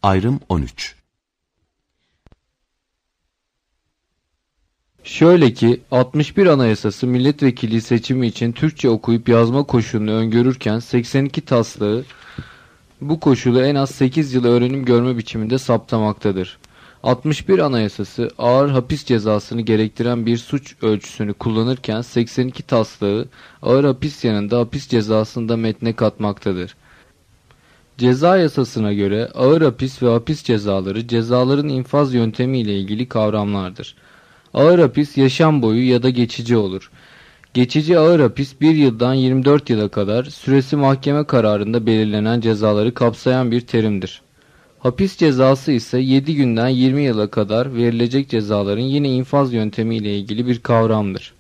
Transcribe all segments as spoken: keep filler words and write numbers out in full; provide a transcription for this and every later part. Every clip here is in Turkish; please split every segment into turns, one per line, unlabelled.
Ayrım on üç.
Şöyle ki altmış bir Anayasası milletvekili seçimi için Türkçe okuyup yazma koşulunu öngörürken seksen iki taslağı bu koşulu en az sekiz yıl öğrenim görme biçiminde saptamaktadır. altmış bir Anayasası ağır hapis cezasını gerektiren bir suç ölçüsünü kullanırken seksen iki taslağı ağır hapis yanında hapis cezasını da metne katmaktadır. Ceza yasasına göre ağır hapis ve hapis cezaları cezaların infaz yöntemi ile ilgili kavramlardır. Ağır hapis yaşam boyu ya da geçici olur. Geçici ağır hapis bir yıldan yirmi dört yıla kadar süresi mahkeme kararında belirlenen cezaları kapsayan bir terimdir. Hapis cezası ise yedi günden yirmi yıla kadar verilecek cezaların yine infaz yöntemi ile ilgili bir kavramdır.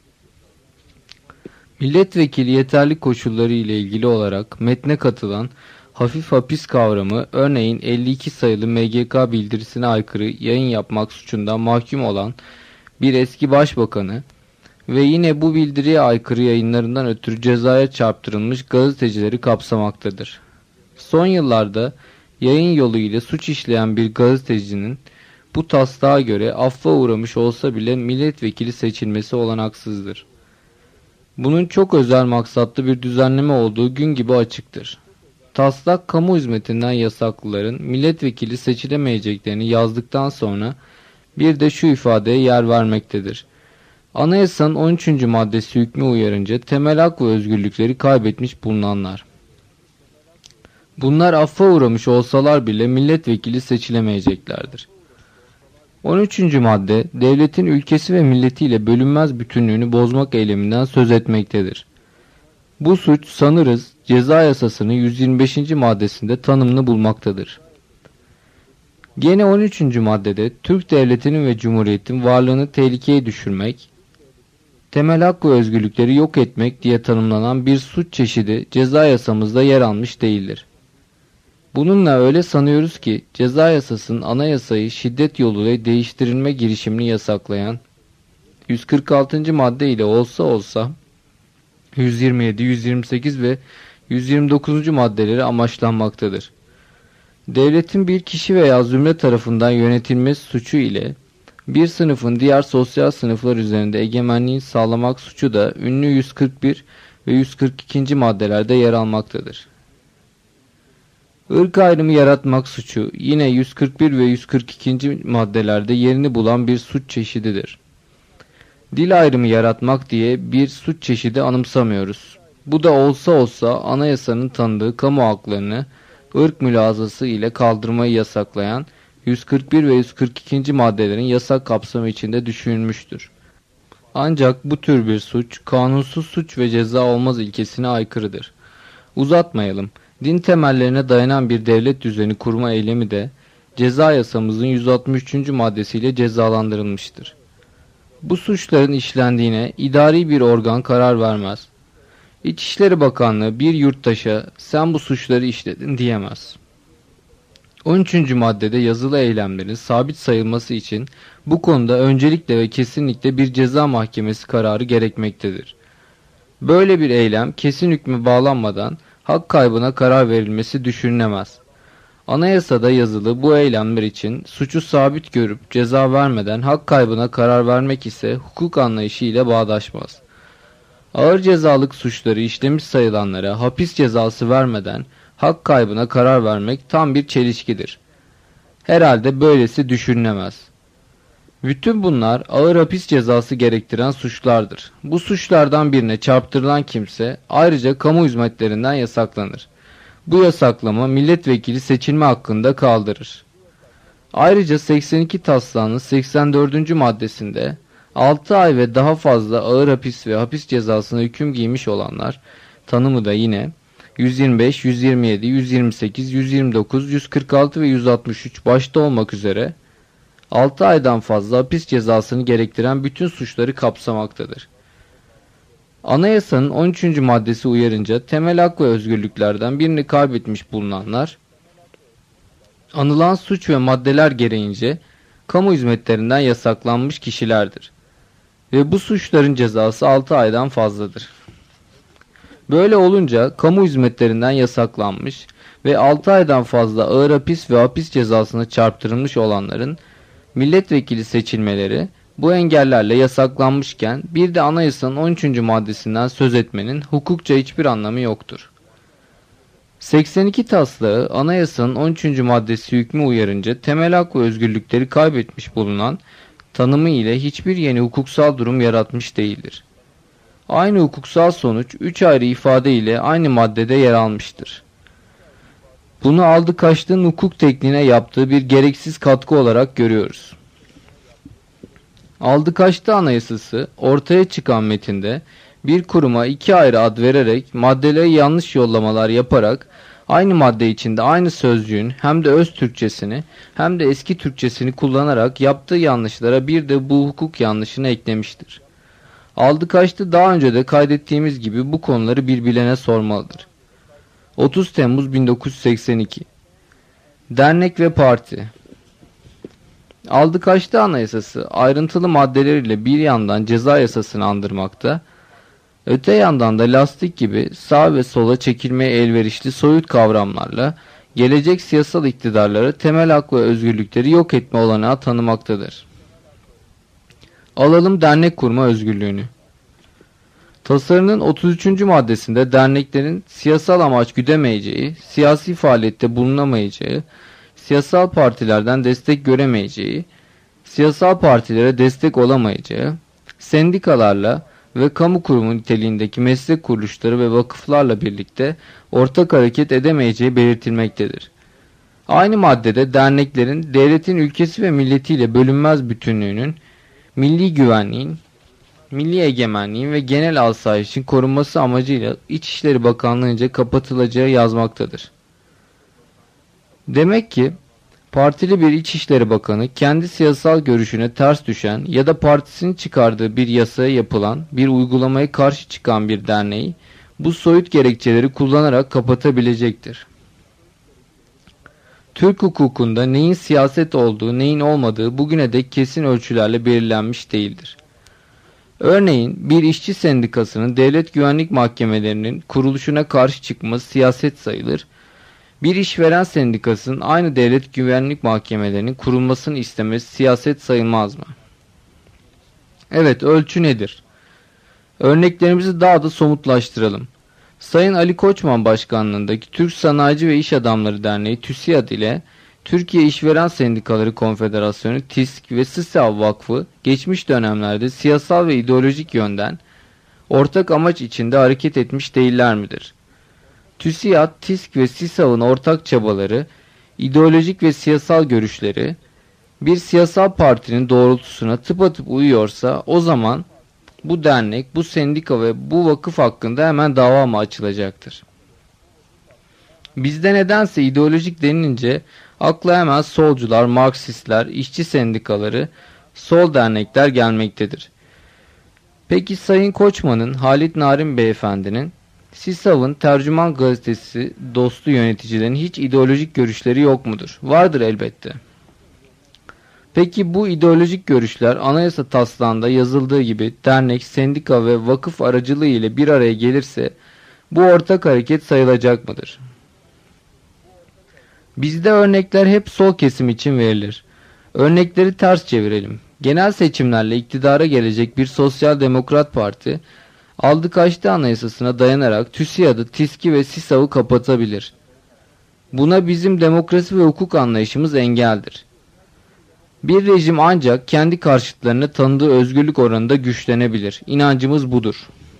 Milletvekili yeterli koşulları ile ilgili olarak metne katılan hafif hapis kavramı, örneğin elli iki sayılı M G K bildirisine aykırı yayın yapmak suçundan mahkum olan bir eski başbakanı ve yine bu bildiriye aykırı yayınlarından ötürü cezaya çarptırılmış gazetecileri kapsamaktadır. Son yıllarda yayın yolu ile suç işleyen bir gazetecinin bu taslağa göre affa uğramış olsa bile milletvekili seçilmesi olanaksızdır. Bunun çok özel maksatlı bir düzenleme olduğu gün gibi açıktır. Taslak kamu hizmetinden yasaklıların milletvekili seçilemeyeceklerini yazdıktan sonra bir de şu ifadeye yer vermektedir. Anayasanın on üçüncü maddesi hükmü uyarınca temel hak ve özgürlükleri kaybetmiş bulunanlar. Bunlar affa uğramış olsalar bile milletvekili seçilemeyeceklerdir. on üçüncü madde devletin ülkesi ve milletiyle bölünmez bütünlüğünü bozmak eyleminden söz etmektedir. Bu suç sanırız ceza yasasının yüz yirmi beşinci maddesinde tanımını bulmaktadır. Gene on üçüncü maddede Türk Devleti'nin ve Cumhuriyet'in varlığını tehlikeye düşürmek, temel hak ve özgürlükleri yok etmek diye tanımlanan bir suç çeşidi ceza yasamızda yer almış değildir. Bununla öyle sanıyoruz ki ceza yasasının anayasayı şiddet yoluyla değiştirilme girişimini yasaklayan yüz kırk altıncı madde ile olsa olsa yüz yirmi yedi, yüz yirmi sekiz ve yüz yirmi dokuzuncu maddeleri amaçlanmaktadır. Devletin bir kişi veya zümre tarafından yönetilmesi suçu ile bir sınıfın diğer sosyal sınıflar üzerinde egemenliğini sağlamak suçu da ünlü yüz kırk bir ve yüz kırk ikinci maddelerde yer almaktadır. Irk ayrımı yaratmak suçu yine yüz kırk bir ve yüz kırk ikinci maddelerde yerini bulan bir suç çeşididir. Dil ayrımı yaratmak diye bir suç çeşidi anımsamıyoruz. Bu da olsa olsa anayasanın tanıdığı kamu haklarını ırk mülazası ile kaldırmayı yasaklayan yüz kırk bir ve yüz kırk ikinci maddelerin yasak kapsamı içinde düşünülmüştür. Ancak bu tür bir suç kanunsuz suç ve ceza olmaz ilkesine aykırıdır. Uzatmayalım. Din temellerine dayanan bir devlet düzeni kurma eylemi de ceza yasamızın yüz altmış üçüncü maddesiyle cezalandırılmıştır. Bu suçların işlendiğine idari bir organ karar vermez. İçişleri Bakanlığı bir yurttaşa sen bu suçları işledin diyemez. on üçüncü maddede yazılı eylemlerin sabit sayılması için bu konuda öncelikle ve kesinlikle bir ceza mahkemesi kararı gerekmektedir. Böyle bir eylem kesin hükmü bağlanmadan hak kaybına karar verilmesi düşünülemez. Anayasada yazılı bu eylemler için suçu sabit görüp ceza vermeden hak kaybına karar vermek ise hukuk anlayışı ile bağdaşmaz. Ağır cezalık suçları işlemiş sayılanlara hapis cezası vermeden hak kaybına karar vermek tam bir çelişkidir. Herhalde böylesi düşünülemez. Bütün bunlar ağır hapis cezası gerektiren suçlardır. Bu suçlardan birine çarptırılan kimse ayrıca kamu hizmetlerinden yasaklanır. Bu yasaklama milletvekili seçilme hakkında kaldırır. Ayrıca seksen iki taslağının seksen dördüncü maddesinde altı ay ve daha fazla ağır hapis ve hapis cezasına hüküm giymiş olanlar tanımı da yine yüz yirmi beş, yüz yirmi yedi, yüz yirmi sekiz, yüz yirmi dokuz, yüz kırk altı ve yüz altmış üç başta olmak üzere altı aydan fazla hapis cezasını gerektiren bütün suçları kapsamaktadır. Anayasanın on üçüncü maddesi uyarınca temel hak ve özgürlüklerden birini kaybetmiş bulunanlar, anılan suç ve maddeler gereğince kamu hizmetlerinden yasaklanmış kişilerdir. Ve bu suçların cezası altı aydan fazladır. Böyle olunca kamu hizmetlerinden yasaklanmış ve altı aydan fazla ağır hapis ve hapis cezasına çarptırılmış olanların milletvekili seçilmeleri bu engellerle yasaklanmışken bir de anayasanın on üçüncü maddesinden söz etmenin hukukça hiçbir anlamı yoktur. seksen iki taslağı anayasanın on üçüncü maddesi hükmü uyarınca temel hak ve özgürlükleri kaybetmiş bulunan tanımı ile hiçbir yeni hukuksal durum yaratmış değildir. Aynı hukuksal sonuç üç ayrı ifade ile aynı maddede yer almıştır. Bunu aldı kaçtığın hukuk tekniğine yaptığı bir gereksiz katkı olarak görüyoruz. Aldı kaçtı anayasası ortaya çıkan metinde bir kuruma iki ayrı ad vererek maddeleri yanlış yollamalar yaparak aynı madde içinde aynı sözcüğün hem de öz Türkçesini hem de eski Türkçesini kullanarak yaptığı yanlışlara bir de bu hukuk yanlışını eklemiştir. Aldı kaçtı daha önce de kaydettiğimiz gibi bu konuları birbirlerine sormalıdır. otuz Temmuz bin dokuz yüz seksen iki Dernek ve Parti. Aldı kaçtı anayasası ayrıntılı maddeleriyle bir yandan ceza yasasını andırmakta, öte yandan da lastik gibi sağ ve sola çekilmeye elverişli soyut kavramlarla gelecek siyasal iktidarları temel hak ve özgürlükleri yok etme olanağı tanımaktadır. Alalım dernek kurma özgürlüğünü. Tasarının otuz üçüncü maddesinde derneklerin siyasal amaç güdemeyeceği, siyasi faaliyette bulunamayacağı, siyasal partilerden destek göremeyeceği, siyasal partilere destek olamayacağı, sendikalarla ve kamu kurumu niteliğindeki meslek kuruluşları ve vakıflarla birlikte ortak hareket edemeyeceği belirtilmektedir. Aynı maddede derneklerin devletin ülkesi ve milletiyle bölünmez bütünlüğünün, milli güvenliğin, milli egemenliğin ve genel asayişin korunması amacıyla İçişleri Bakanlığı'nca kapatılacağı yazmaktadır. Demek ki partili bir İçişleri Bakanı kendi siyasal görüşüne ters düşen ya da partisinin çıkardığı bir yasaya yapılan bir uygulamaya karşı çıkan bir derneği bu soyut gerekçeleri kullanarak kapatabilecektir. Türk hukukunda neyin siyaset olduğu, neyin olmadığı bugüne dek kesin ölçülerle belirlenmiş değildir. Örneğin bir işçi sendikasının devlet güvenlik mahkemelerinin kuruluşuna karşı çıkması siyaset sayılır. Bir işveren sendikasının aynı devlet güvenlik mahkemelerinin kurulmasını istemesi siyaset sayılmaz mı? Evet, ölçü nedir? Örneklerimizi daha da somutlaştıralım. Sayın Ali Koçman Başkanlığındaki Türk Sanayici ve İş Adamları Derneği TÜSİAD ile Türkiye İşveren Sendikaları Konfederasyonu TİSK ve SİSAV Vakfı geçmiş dönemlerde siyasal ve ideolojik yönden ortak amaç içinde hareket etmiş değiller midir? TÜSİAD, TİSK ve SİSAV'ın ortak çabaları, ideolojik ve siyasal görüşleri bir siyasal partinin doğrultusuna tıpatıp uyuyorsa o zaman bu dernek, bu sendika ve bu vakıf hakkında hemen dava mı açılacaktır? Bizde nedense ideolojik denilince akla hemen solcular, Marksistler, işçi sendikaları, sol dernekler gelmektedir. Peki Sayın Koçman'ın, Halit Narin Beyefendi'nin, SİSAV'ın Tercüman Gazetesi dostu yöneticilerin hiç ideolojik görüşleri yok mudur? Vardır elbette. Peki bu ideolojik görüşler anayasa taslağında yazıldığı gibi dernek, sendika ve vakıf aracılığı ile bir araya gelirse bu ortak hareket sayılacak mıdır? Bizde örnekler hep sol kesim için verilir. Örnekleri ters çevirelim. Genel seçimlerle iktidara gelecek bir sosyal demokrat parti aldı kaçtı anayasasına dayanarak TÜSİAD'ı, TİSK'i ve SİSAV'ı kapatabilir. Buna bizim demokrasi ve hukuk anlayışımız engeldir. Bir rejim ancak kendi karşıtlarını tanıdığı özgürlük oranında güçlenebilir. İnancımız budur.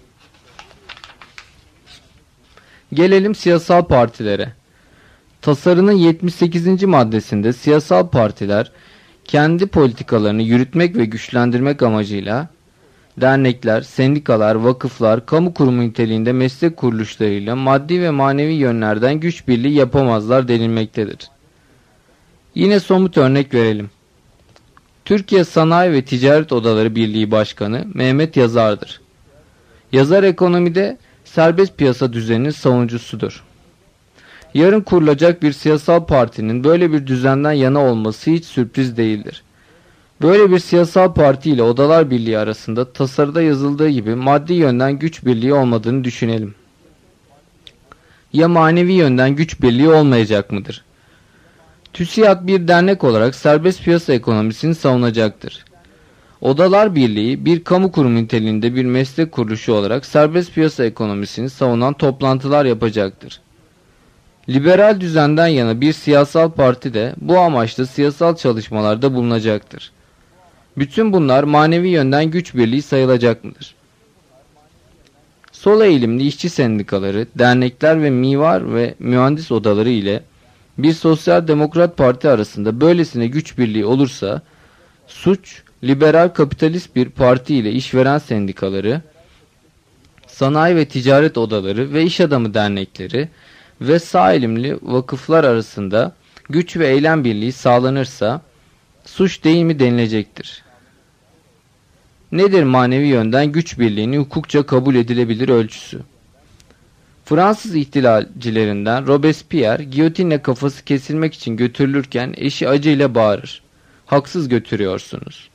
Gelelim siyasal partilere. Tasarının yetmiş sekizinci maddesinde siyasal partiler kendi politikalarını yürütmek ve güçlendirmek amacıyla dernekler, sendikalar, vakıflar, kamu kurumu niteliğinde meslek kuruluşlarıyla maddi ve manevi yönlerden güç birliği yapamazlar denilmektedir. Yine somut örnek verelim. Türkiye Sanayi ve Ticaret Odaları Birliği Başkanı Mehmet Yazar'dır. Yazar ekonomide serbest piyasa düzeninin savunucusudur. Yarın kurulacak bir siyasal partinin böyle bir düzenden yana olması hiç sürpriz değildir. Böyle bir siyasal parti ile Odalar Birliği arasında tasarıda yazıldığı gibi maddi yönden güç birliği olmadığını düşünelim. ya manevi yönden güç birliği olmayacak mıdır? TÜSİAD bir dernek olarak serbest piyasa ekonomisini savunacaktır. Odalar Birliği bir kamu kurumu niteliğinde bir meslek kuruluşu olarak serbest piyasa ekonomisini savunan toplantılar yapacaktır. Liberal düzenden yana bir siyasal parti de bu amaçla siyasal çalışmalarda bulunacaktır. Bütün bunlar manevi yönden güç birliği sayılacak mıdır? Sol eğilimli işçi sendikaları, dernekler ve mimar ve mühendis odaları ile bir sosyal demokrat parti arasında böylesine güç birliği olursa, suç, liberal kapitalist bir parti ile işveren sendikaları, sanayi ve ticaret odaları ve iş adamı dernekleri ve sağ eğilimli vakıflar arasında güç ve eylem birliği sağlanırsa, suç değil mi denilecektir. Nedir manevi yönden güç birliğini hukukça kabul edilebilir ölçüsü? Fransız ihtilalcilerinden Robespierre giyotinle kafası kesilmek için götürülürken eşi acıyla bağırır. Haksız götürüyorsunuz.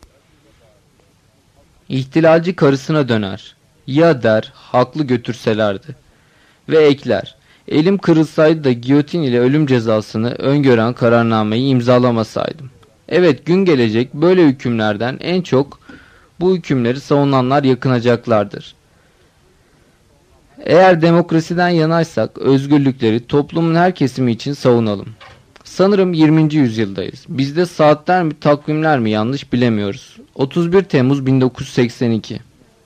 İhtilalci karısına döner. Ya der, haklı götürselerdi. Ve ekler. Elim kırılsaydı da giyotin ile ölüm cezasını öngören kararnameyi imzalamasaydım. Evet, gün gelecek böyle hükümlerden en çok bu hükümleri savunanlar yakınacaklardır. Eğer demokrasiden yanaysak özgürlükleri toplumun her kesimi için savunalım. Sanırım yirminci yüzyıldayız. Bizde saatler mi takvimler mi yanlış bilemiyoruz. otuz bir Temmuz bin dokuz yüz seksen iki.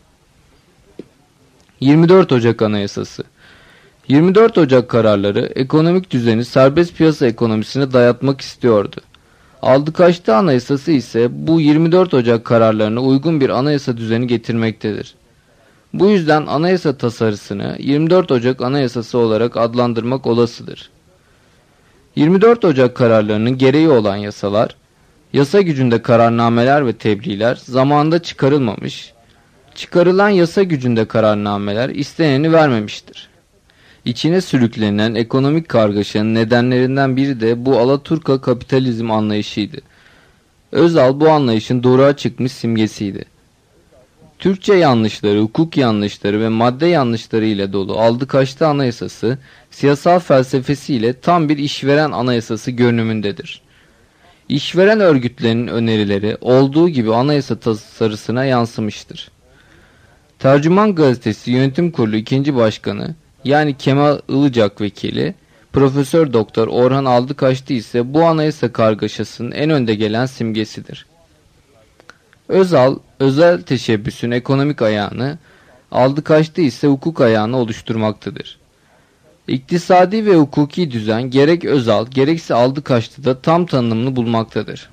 yirmi dört Ocak Anayasası. yirmi dört Ocak kararları ekonomik düzeni serbest piyasa ekonomisine dayatmak istiyordu. Aldıkaçlı Anayasası ise bu yirmi dört Ocak kararlarına uygun bir anayasa düzeni getirmektedir. Bu yüzden anayasa tasarısını yirmi dört Ocak Anayasası olarak adlandırmak olasıdır. yirmi dört Ocak kararlarının gereği olan yasalar, yasa gücünde kararnameler ve tebliğler zamanında çıkarılmamış, çıkarılan yasa gücünde kararnameler isteneni vermemiştir. İçine sürüklenen ekonomik kargaşanın nedenlerinden biri de bu Alaturka kapitalizm anlayışıydı. Özal bu anlayışın doğruğa çıkmış simgesiydi. Türkçe yanlışları, hukuk yanlışları ve madde yanlışları ile dolu Aldıkaçlı Anayasası, siyasal felsefesiyle tam bir işveren anayasası görünümündedir. İşveren örgütlerinin önerileri olduğu gibi anayasa tasarısına yansımıştır. Tercüman Gazetesi Yönetim Kurulu ikinci Başkanı, yani Kemal Ilıcak Vekili, Profesör Doktor Orhan Aldıkaçlı ise bu anayasa kargaşasının en önde gelen simgesidir. Özal, özel teşebbüsün ekonomik ayağını, Aldıkaçlı ise hukuk ayağını oluşturmaktadır. İktisadi ve hukuki düzen gerek Özal gerekse Aldıkaçlı'da tam tanımını bulmaktadır.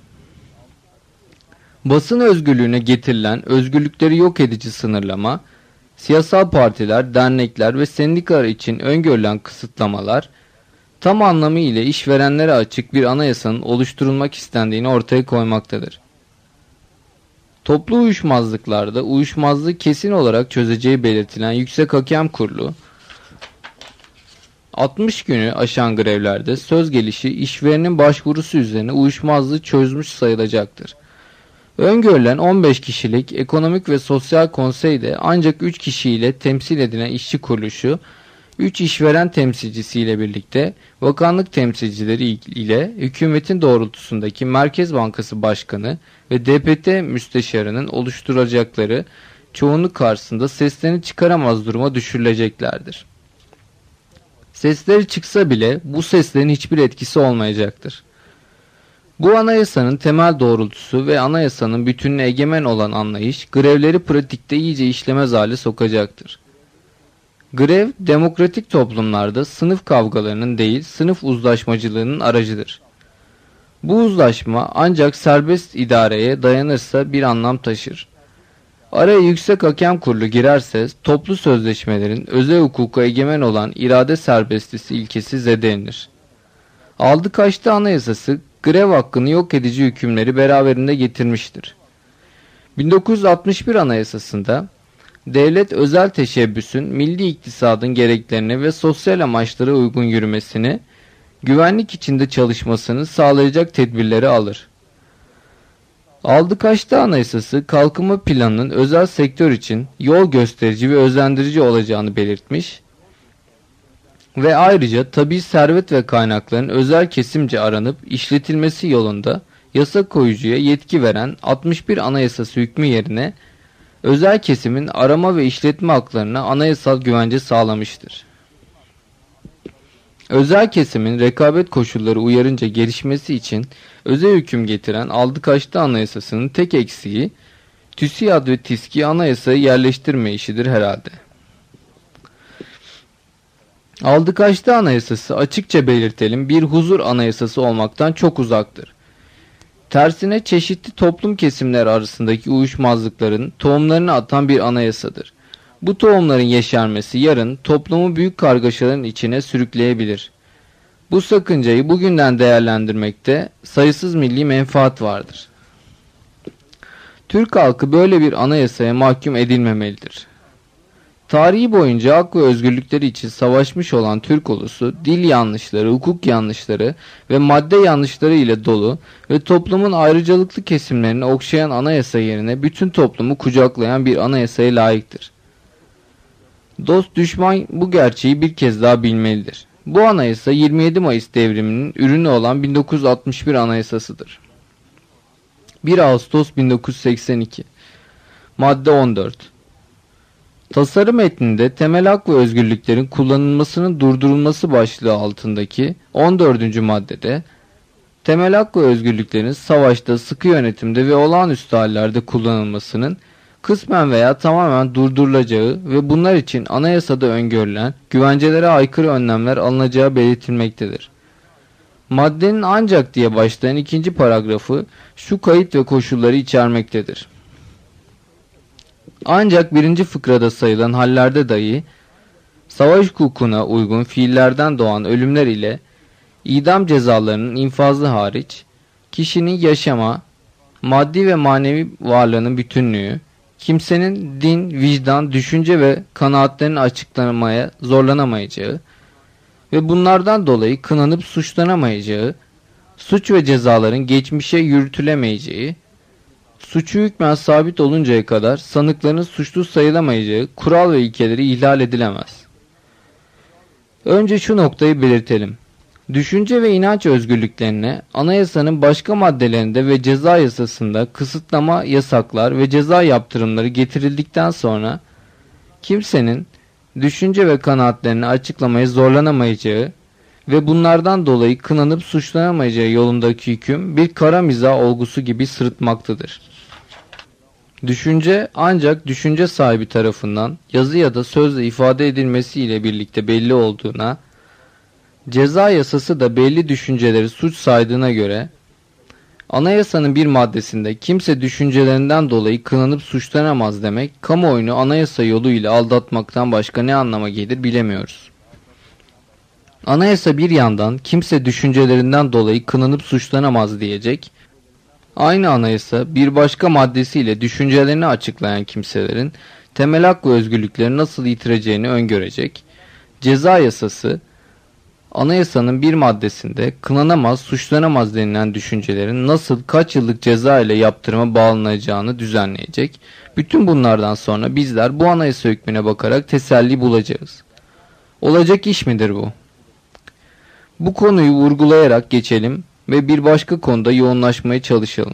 Basın özgürlüğüne getirilen özgürlükleri yok edici sınırlama, siyasal partiler, dernekler ve sendikalar için öngörülen kısıtlamalar, tam anlamıyla işverenlere açık bir anayasanın oluşturulmak istendiğini ortaya koymaktadır. Toplu uyuşmazlıklarda uyuşmazlığı kesin olarak çözeceği belirtilen Yüksek Hakem Kurulu, altmış günü aşan grevlerde söz gelişi işverenin başvurusu üzerine uyuşmazlığı çözmüş sayılacaktır. Öngörülen on beş kişilik Ekonomik ve Sosyal Konsey'de ancak üç kişiyle temsil edilen işçi kuruluşu, üç işveren temsilcisiyle birlikte bakanlık temsilcileri ile hükümetin doğrultusundaki Merkez Bankası Başkanı ve D P T müsteşarının oluşturacakları çoğunluk karşısında seslerini çıkaramaz duruma düşürüleceklerdir. Sesleri çıksa bile bu seslerin hiçbir etkisi olmayacaktır. Bu anayasanın temel doğrultusu ve anayasanın bütününe egemen olan anlayış, grevleri pratikte iyice işlemez hale sokacaktır. Grev, demokratik toplumlarda sınıf kavgalarının değil, sınıf uzlaşmacılığının aracıdır. Bu uzlaşma ancak serbest idareye dayanırsa bir anlam taşır. Araya Yüksek Hakem Kurulu girerse, toplu sözleşmelerin özel hukuka egemen olan irade serbestisi ilkesi zedelenir. Aldıkaçlı Anayasası, grev hakkını yok edici hükümleri beraberinde getirmiştir. bin dokuz yüz altmış bir Anayasasında, devlet özel teşebbüsün milli iktisadın gereklerine ve sosyal amaçlara uygun yürümesini, güvenlik içinde çalışmasını sağlayacak tedbirleri alır. Aldıkaçlı Anayasası, kalkınma planının özel sektör için yol gösterici ve özendirici olacağını belirtmiş ve ayrıca tabii servet ve kaynakların özel kesimce aranıp işletilmesi yolunda yasa koyucuya yetki veren altmış bir Anayasası hükmü yerine özel kesimin arama ve işletme haklarına anayasal güvence sağlamıştır. Özel kesimin rekabet koşulları uyarınca gelişmesi için özel hüküm getiren Aldıkaçlı Anayasası'nın tek eksiği TÜSİAD ve TİSKİ anayasayı yerleştirme işidir herhalde. Aldıkaçlı Anayasası açıkça belirtelim bir huzur anayasası olmaktan çok uzaktır. Tersine çeşitli toplum kesimleri arasındaki uyuşmazlıkların tohumlarını atan bir anayasadır. Bu tohumların yeşermesi yarın toplumu büyük kargaşaların içine sürükleyebilir. Bu sakıncayı bugünden değerlendirmekte sayısız milli menfaat vardır. Türk halkı böyle bir anayasaya mahkum edilmemelidir. Tarihi boyunca hak ve özgürlükleri için savaşmış olan Türk ulusu, dil yanlışları, hukuk yanlışları ve madde yanlışları ile dolu ve toplumun ayrıcalıklı kesimlerini okşayan anayasa yerine bütün toplumu kucaklayan bir anayasaya layıktır. Dost düşman bu gerçeği bir kez daha bilmelidir. Bu anayasa yirmi yedi Mayıs devriminin ürünü olan bin dokuz yüz altmış bir Anayasasıdır. bir Ağustos bin dokuz yüz seksen iki. Madde on dört. Tasarı metninde temel hak ve özgürlüklerin kullanılmasının durdurulması başlığı altındaki on dördüncü maddede temel hak ve özgürlüklerin savaşta, sıkı yönetimde ve olağanüstü hallerde kullanılmasının kısmen veya tamamen durdurulacağı ve bunlar için anayasada öngörülen güvencelere aykırı önlemler alınacağı belirtilmektedir. Maddenin ancak diye başlayan ikinci paragrafı şu kayıt ve koşulları içermektedir. Ancak birinci fıkrada sayılan hallerde dahi savaş hukukuna uygun fiillerden doğan ölümler ile idam cezalarının infazı hariç kişinin yaşama, maddi ve manevi varlığının bütünlüğü, kimsenin din, vicdan, düşünce ve kanaatlerini açıklamaya zorlanamayacağı ve bunlardan dolayı kınanıp suçlanamayacağı, suç ve cezaların geçmişe yürütülemeyeceği, suçu hükmen sabit oluncaya kadar sanıkların suçlu sayılamayacağı kural ve ilkeleri ihlal edilemez. Önce şu noktayı belirtelim. Düşünce ve inanç özgürlüklerine anayasanın başka maddelerinde ve ceza yasasında kısıtlama yasaklar ve ceza yaptırımları getirildikten sonra kimsenin düşünce ve kanaatlerini açıklamaya zorlanamayacağı ve bunlardan dolayı kınanıp suçlanamayacağı yolundaki hüküm bir kara mizah olgusu gibi sırıtmaktadır. Düşünce ancak düşünce sahibi tarafından yazı ya da sözle ifade edilmesiyle birlikte belli olduğuna, ceza yasası da belli düşünceleri suç saydığına göre, anayasanın bir maddesinde kimse düşüncelerinden dolayı kınanıp suçlanamaz demek, kamuoyunu anayasa yoluyla aldatmaktan başka ne anlama gelir bilemiyoruz. Anayasa bir yandan kimse düşüncelerinden dolayı kınanıp suçlanamaz diyecek, aynı anayasa bir başka maddesiyle düşüncelerini açıklayan kimselerin temel hak ve özgürlükleri nasıl yitireceğini öngörecek, ceza yasası, anayasanın bir maddesinde kınanamaz, suçlanamaz denilen düşüncelerin nasıl kaç yıllık ceza ile yaptırıma bağlanacağını düzenleyecek. Bütün bunlardan sonra bizler bu anayasa hükmüne bakarak teselli bulacağız. Olacak iş midir bu? Bu konuyu vurgulayarak geçelim ve bir başka konuda yoğunlaşmaya çalışalım.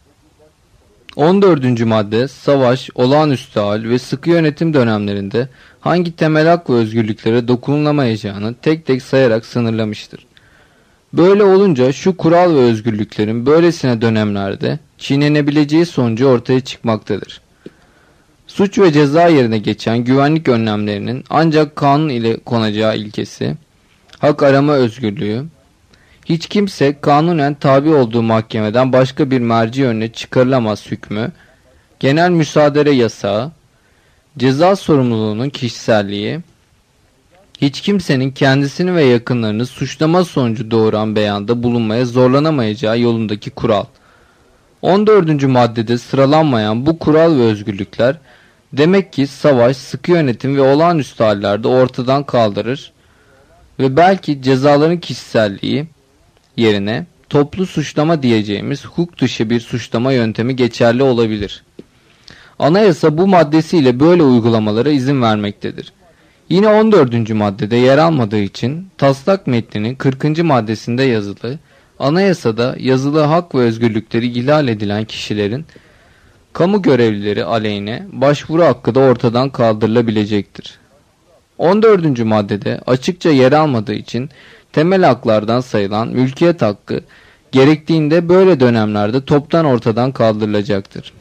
on dördüncü madde savaş, olağanüstü hal ve sıkı yönetim dönemlerinde hangi temel hak ve özgürlüklere dokunulamayacağını tek tek sayarak sınırlamıştır. Böyle olunca şu kural ve özgürlüklerin böylesine dönemlerde çiğnenebileceği sonucu ortaya çıkmaktadır. Suç ve ceza yerine geçen güvenlik önlemlerinin ancak kanun ile konacağı ilkesi, hak arama özgürlüğü, hiç kimse kanunen tabi olduğu mahkemeden başka bir merci önüne çıkarılamaz hükmü, genel müsaadele yasağı, ceza sorumluluğunun kişiselliği, hiç kimsenin kendisini ve yakınlarını suçlama sonucu doğuran beyanda bulunmaya zorlanamayacağı yolundaki kural. on dördüncü maddede sıralanmayan bu kural ve özgürlükler, demek ki savaş, sıkı yönetim ve olağanüstü hallerde ortadan kaldırır ve belki cezaların kişiselliği yerine toplu suçlama diyeceğimiz hukuk dışı bir suçlama yöntemi geçerli olabilir. Anayasa bu maddesiyle böyle uygulamalara izin vermektedir. Yine on dördüncü maddede yer almadığı için taslak metninin kırkıncı maddesinde yazılı, anayasada yazılı hak ve özgürlükleri ihlal edilen kişilerin kamu görevlileri aleyhine başvuru hakkı da ortadan kaldırılabilecektir. on dördüncü maddede açıkça yer almadığı için temel haklardan sayılan mülkiyet hakkı gerektiğinde böyle dönemlerde toptan ortadan kaldırılacaktır.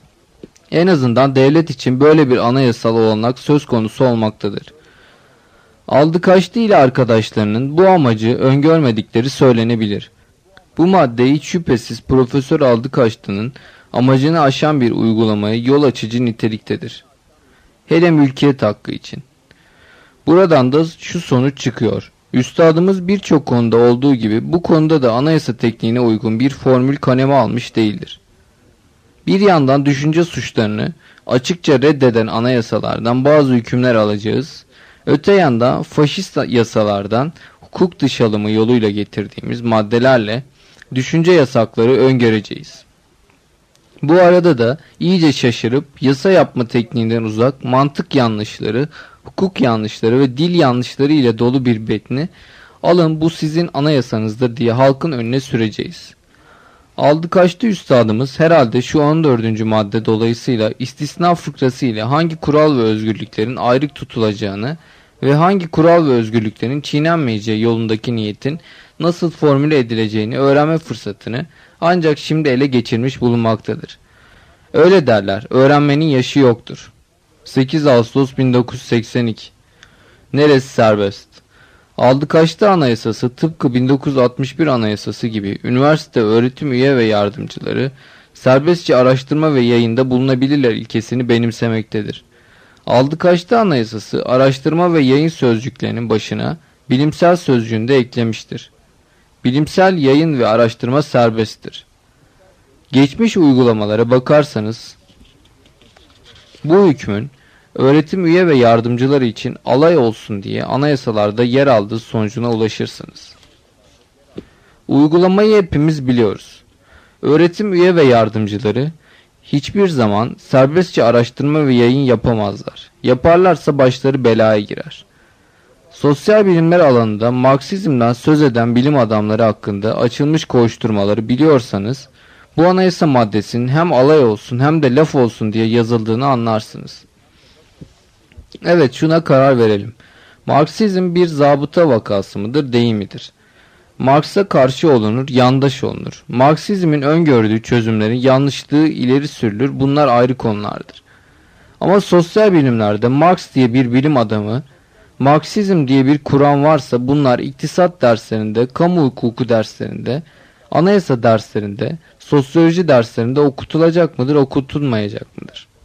En azından devlet için böyle bir anayasal olanak söz konusu olmaktadır. Aldıkaçlı ile arkadaşlarının bu amacı öngörmedikleri söylenebilir. Bu madde hiç şüphesiz Profesör Aldıkaçlı'nın amacını aşan bir uygulamaya yol açıcı niteliktedir. Hele mülkiyet hakkı için. Buradan da şu sonuç çıkıyor. Üstadımız birçok konuda olduğu gibi bu konuda da anayasa tekniğine uygun bir formül kaleme almış değildir. Bir yandan düşünce suçlarını açıkça reddeden anayasalardan bazı hükümler alacağız. Öte yandan faşist yasalardan hukuk dışı alımı yoluyla getirdiğimiz maddelerle düşünce yasakları öngöreceğiz. Bu arada da iyice şaşırıp yasa yapma tekniğinden uzak mantık yanlışları, hukuk yanlışları ve dil yanlışları ile dolu bir metni alın bu sizin anayasanızdır diye halkın önüne süreceğiz. Aldıkaçlı üstadımız herhalde şu on dördüncü madde dolayısıyla istisna fıkrası ile hangi kural ve özgürlüklerin ayrık tutulacağını ve hangi kural ve özgürlüklerin çiğnenmeyeceği yolundaki niyetin nasıl formüle edileceğini öğrenme fırsatını ancak şimdi ele geçirmiş bulunmaktadır. Öyle derler, öğrenmenin yaşı yoktur. sekiz Ağustos bin dokuz yüz seksen iki. Neresi serbest? Aldıkaçlı Anayasası tıpkı bin dokuz yüz altmış bir Anayasası gibi üniversite öğretim üye ve yardımcıları serbestçe araştırma ve yayında bulunabilirler ilkesini benimsemektedir. Aldıkaçlı Anayasası araştırma ve yayın sözcüklerinin başına bilimsel sözcüğünü de eklemiştir. Bilimsel yayın ve araştırma serbesttir. Geçmiş uygulamalara bakarsanız bu hükmün öğretim üye ve yardımcıları için alay olsun diye anayasalarda yer aldığı sonucuna ulaşırsınız. Uygulamayı hepimiz biliyoruz. Öğretim üye ve yardımcıları hiçbir zaman serbestçe araştırma ve yayın yapamazlar. Yaparlarsa başları belaya girer. Sosyal bilimler alanında Marksizm'den söz eden bilim adamları hakkında açılmış koşturmaları biliyorsanız bu anayasa maddesinin hem alay olsun hem de laf olsun diye yazıldığını anlarsınız. Evet, şuna karar verelim. Marksizm bir zabıta vakası mıdır, değil midir? Marks'a karşı olunur, yandaş olunur. Marksizmin öngördüğü çözümlerin yanlışlığı ileri sürülür, bunlar ayrı konulardır. Ama sosyal bilimlerde Marx diye bir bilim adamı, Marksizm diye bir kuram varsa bunlar iktisat derslerinde, kamu hukuku derslerinde, anayasa derslerinde, sosyoloji derslerinde okutulacak mıdır, okutulmayacak mıdır?